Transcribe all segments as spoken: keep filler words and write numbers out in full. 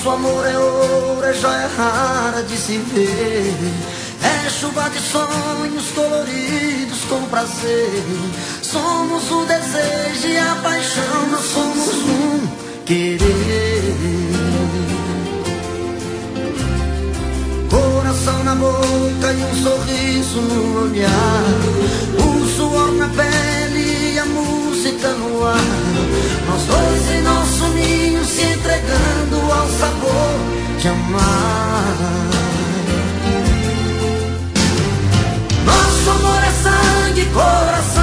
Nosso amor é ouro, é joia rara de se ver. É chuva de sonhos coloridos com prazer. Somos o desejo e a paixão, nós somos um querer. Coração na boca e um sorriso no olhar. O suor na pele e a música no ar. Nós dois em nosso ninho se entregando ao sabor de amar. Nosso amor é sangue e coração.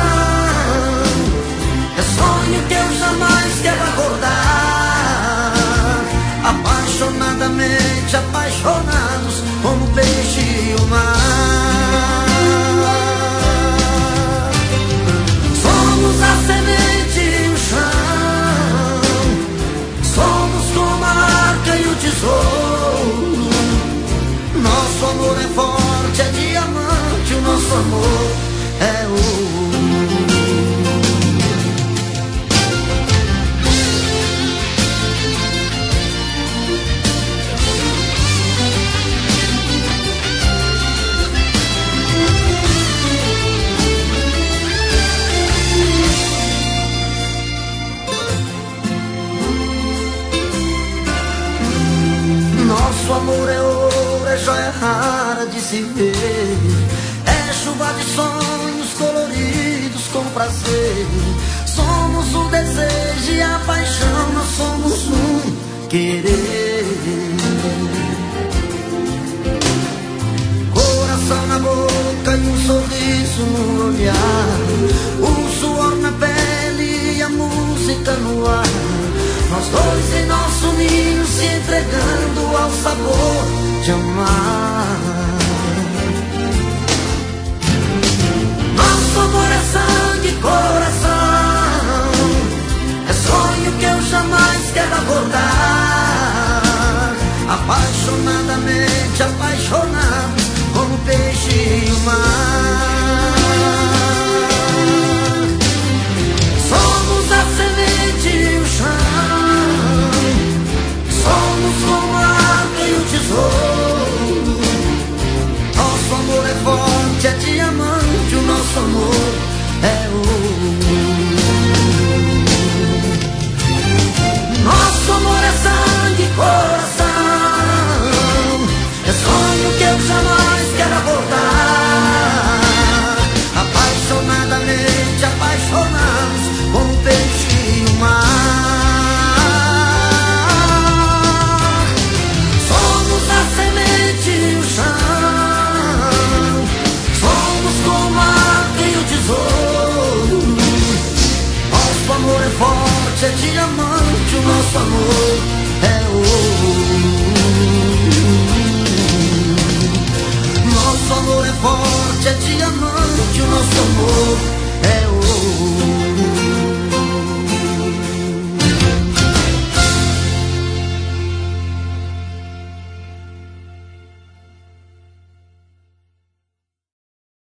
É sonho que eu jamais quero acordar. Apaixonadamente apaixonados como o peixe e o mar. Somos a semente e o chão. Somos como a arca e o tesouro. Nosso amor é forte, é diamante. O nosso amor é ouro. Nosso amor é ouro, é joia rara de se ver. É chuva de sonhos coloridos com prazer. Somos o desejo e a paixão, nós somos um querer. Coração na boca e um sorriso no olhar. O suor na pele e a música no ar. Nós dois em nosso ninho se entregando ao sabor de amar. Nosso amor é sangue e coração. É sonho que eu jamais quero acordar. Apaixonadamente apaixonados como o peixe e o mar. Somos a semente e o chão. Somos como a arca e o tesouro. Nosso amor é forte, é diamante. O nosso amor é ouro. Nosso amor é sangue e coração. É sonho que eu jamais quero acordar. Apaixonadamente apaixonados como o peixe e o mar. Nosso amor é forte, é diamante. O nosso amor é ouro. Nosso amor é forte, é diamante. O nosso amor